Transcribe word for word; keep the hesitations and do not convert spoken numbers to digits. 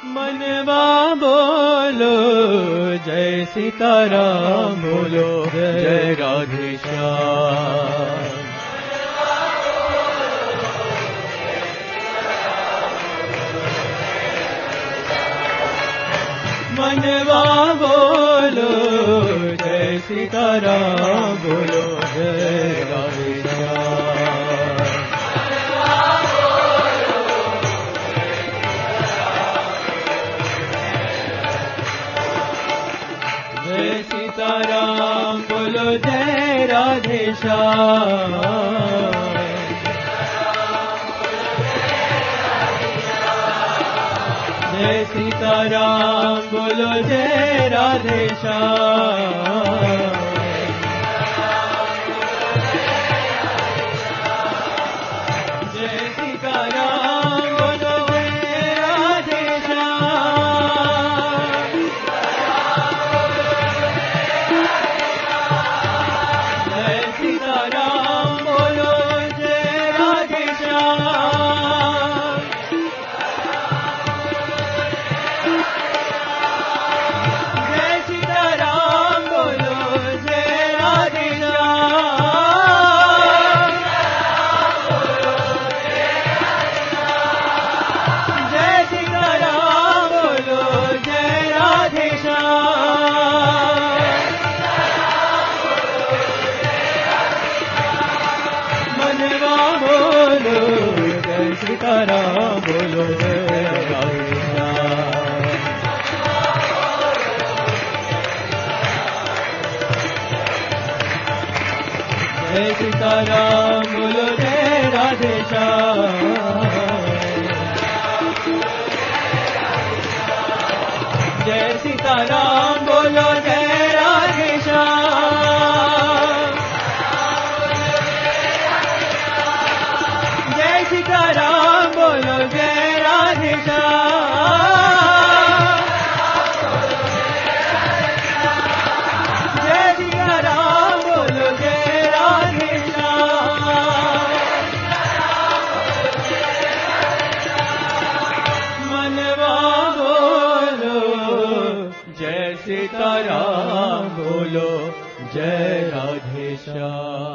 मनवा बोलो जय सीताराम बोलो जय राधे श्याम। मनवा बोलो जय सीताराम बोलो जय राधे श्याम। जय सीताराम बोलो जय राधे श्याम। जय सीताराम बोलो जय राधे श्याम। जय सीताराम बोलो जय राधे श्याम। जय सीताराम बोलो जय राधे श्याम। जय सीताराम बोलो जय राधे श्याम। जय सीताराम बोलो जय राधे श्याम। मनवा बोलो जय सीताराम बोलो जय राधे श्याम। जय सीताराम बोलो जय राधे श्याम। जय सीताराम बोलो जय राधे श्याम। जय सीताराम बोलो जय राधे श्याम। जय सीताराम बोलो जय राधे श्याम। मनवा बोलो जय सीताराम बोलो जय राधे श्याम।